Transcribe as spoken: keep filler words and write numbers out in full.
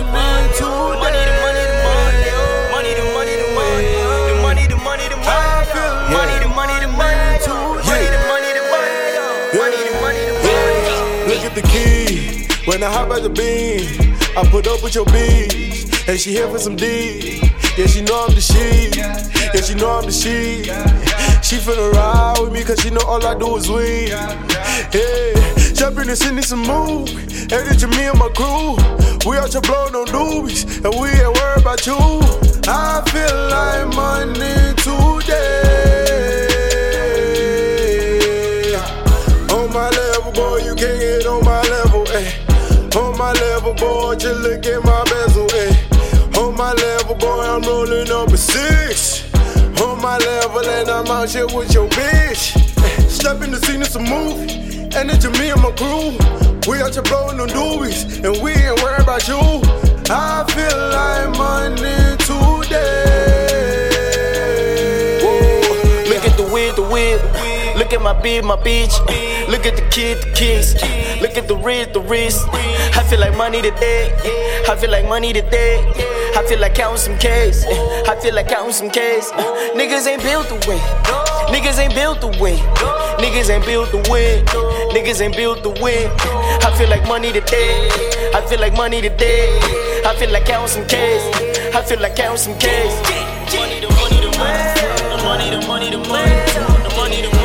money today. Money, the money, the money, money, the money, the money, the money, the money, the money, I feel money, the money, the money, money, the money, the money, money, the money, the money. Look at the key. When I hop out the beam, I put up with your bitch, and she here for some D. Yeah, she know I'm the shit. Yeah, she know I'm the shit. She finna ride with me cause she know all I do is win. Yeah, jump in the city some move. Edit to me and my crew. We out here blowing on doobies, and we ain't worried about you. I feel like money today. On my level, boy, you can't get on my level, eh. On my level, boy, just look at my bezel, eh. On my level, boy, I'm rolling up a six. On my level, and I'm out here with your bitch. Eh, step in the scene, it's a movie. And it's me and my crew. We out here blowing on doobies, and we ain't worried about you. I feel like money today. Whoa. Look at the whip, the whip. Look at my beat, my bitch. Look at the kid, the kids. Look at the wrist, the wrist. I feel like money today. I feel like money today. I feel like counting some K's. I feel like counting some K's. Niggas ain't built to win. Niggas ain't built to win. Niggas ain't built to win. Niggas ain't built to win. I feel like money today. I feel like money today. I feel like counting some K's. I feel like counting some K's. Money, the money, the money. The money, the money, the money. The money, the money.